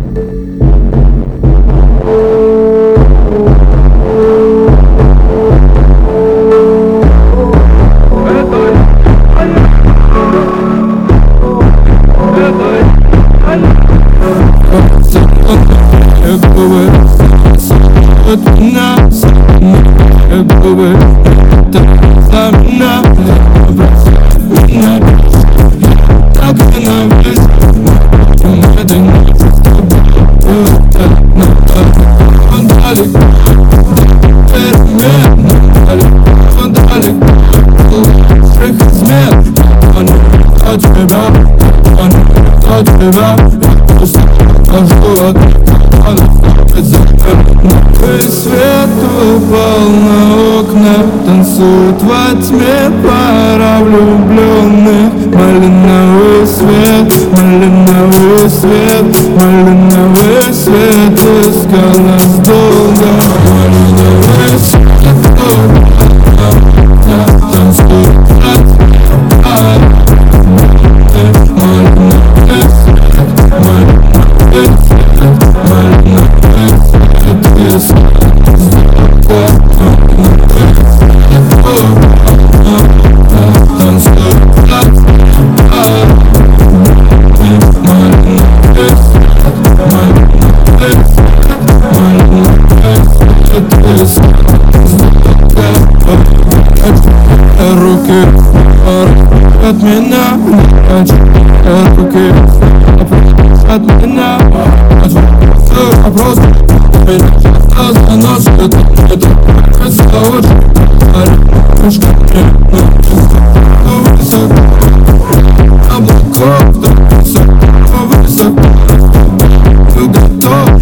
Свет упал на окна, танцует во тьме пара влюбленных. Малиновый свет, малиновый свет, малиновый свет искал нас долго. Малиновый свет танцует во тьме пара. Малиновый свет, малиновый свет, малиновый свет искал. Руки от меня, руки от меня, а просто за ночь это очень высоко, облаков высоко, ты готов,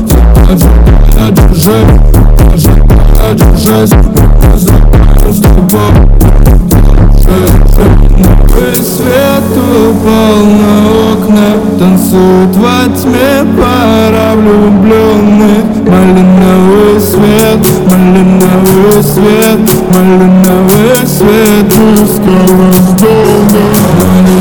держись с тобой. Свет упал на окна, танцует во тьме пара влюбленных. Малиновый свет, малиновый свет, малиновый свет искал нас долго.